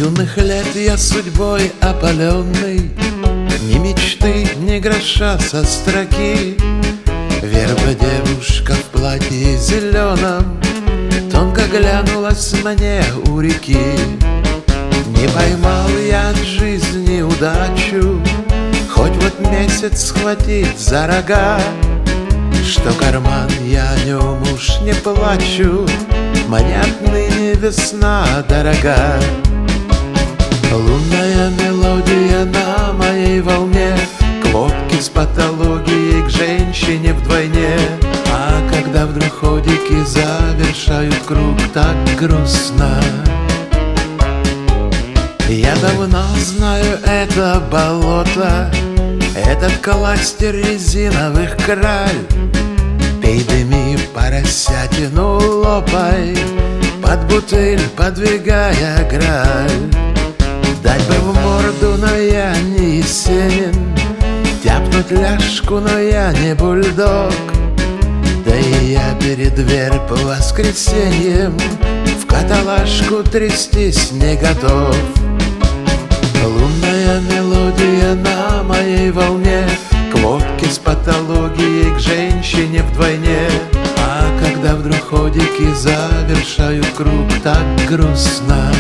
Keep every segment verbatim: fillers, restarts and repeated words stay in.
юных лет я судьбой опаленный, ни мечты, ни гроша со строки. Верба девушка в платье зеленом тонко глянулась мне у реки. Не поймал я от жизни удачу, хоть вот месяц схватить за рога, что карман я о нем уж не плачу, мне отныне весна дорога. Лунная мелодия на моей волне, к водке с патологией, к женщине вдвойне. А когда вдруг ходики завершают круг, так грустно. Я давно знаю это болото, этот кластер резиновых краль. Пей, дыми, поросятину лопай, под бутыль подвигая граль. Дать бы в морду, но я не Есенин, тяпнуть ляжку, но я не бульдог. Да и я перед дверь по воскресеньям в каталажку трястись не готов. Лунная мелодия на моей волне, к водке с патологией, к женщине вдвойне. А когда вдруг ходики завершают круг, так грустно.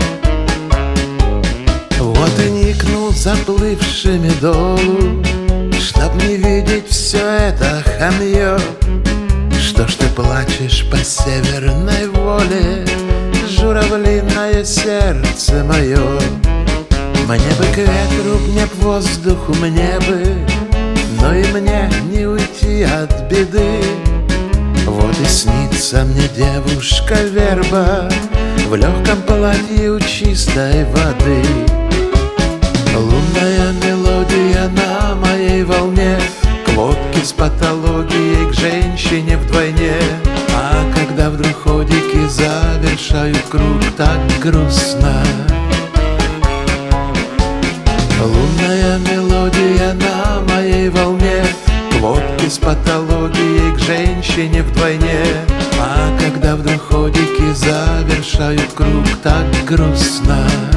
Вот и никну заплывшими долу, чтоб не видеть все это хамье. Что ж ты плачешь по северной воле, журавлиное сердце мое? Мне бы к ветру, мне б воздуху, мне бы, но и мне не уйти от беды. Вот и снится мне девушка верба в легком платье у чистой воды. Лунная мелодия на моей волне, к водке с патологией, к женщине вдвойне. А когда вдруг ходики завершают круг, так грустно. Лунная мелодия на моей волне, к водке с патологией, к женщине вдвойне. А когда вдруг ходики завершают круг, так грустно.